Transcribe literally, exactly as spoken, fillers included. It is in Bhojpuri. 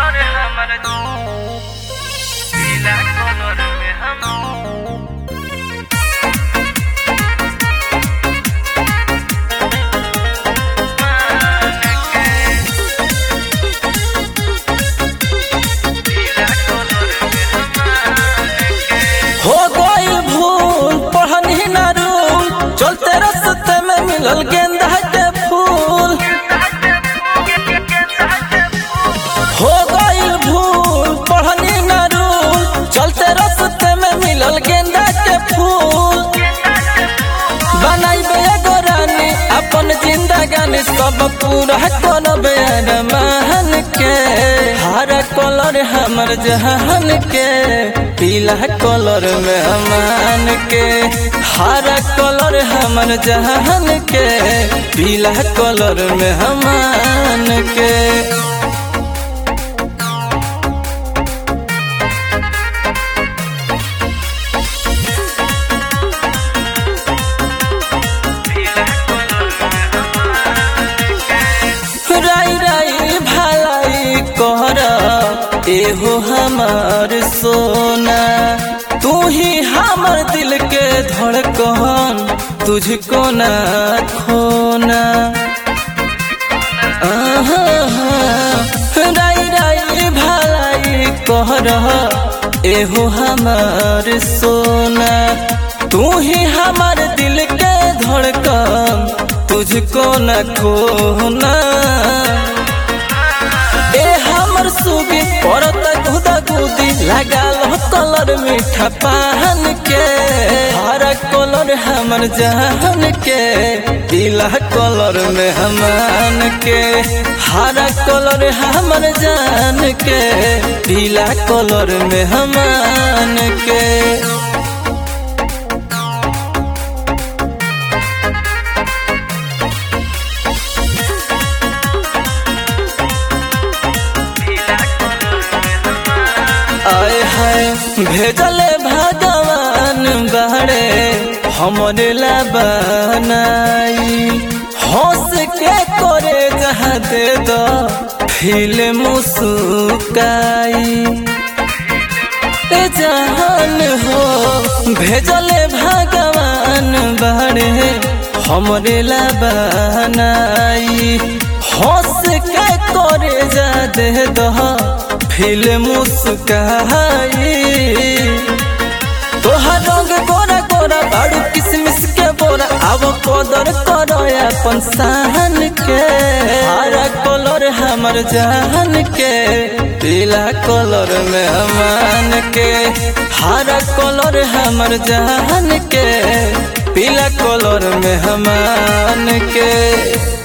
कलर हमर पीला कलर में हम हो गई भूल पढ़नी ना रूल चलते रस्ते में मिलल गेंदा के फूल। हो गई भूल पढ़नी ना रूल चलते रस्ते में मिलल गेंदा के फूल। बनाइबे एगो रानी अपन जिंदगानी सब पूरा करबे अरमान के। हरा कलर हमर जहान के पीला कलर में अमान के। हरा कलर हमर जहान के पीला कलर में अमान के। राई राई भलाई कहर एहो हमार सोना तू ही हमर दिल के धड़कन तुझको ना खोना। आहा राई राई भलाई कहर एहो हमार सोना तू ही हमर दिल के धड़कन तुझको न खोना। ए हमर सुगी परत गुदा गुदी लगाल कलर मीठा पान के। हरा कलर हमर जान के पीला कलर में हमान के। हरा कलर हमर जान के पीला कलर में हमान के। आए हाय भेजले भगवान बहरे हमरे ला बनाई हंस के करे जहाँ दे दो फिल मुस्काई। जहान हो भेजले भगवान बहरे हमरे ला बनाई हंस के करे जा दे दो फिल मुस्काई। तोहर रंग गोरा गोरा बाड़ू किसमिस के बोरा अब कदर करो अपन शान के। हरा कलर हमर जान के पीला कलर में अमान के। हरा कलर हमर जान के पीला कलर में अमान के।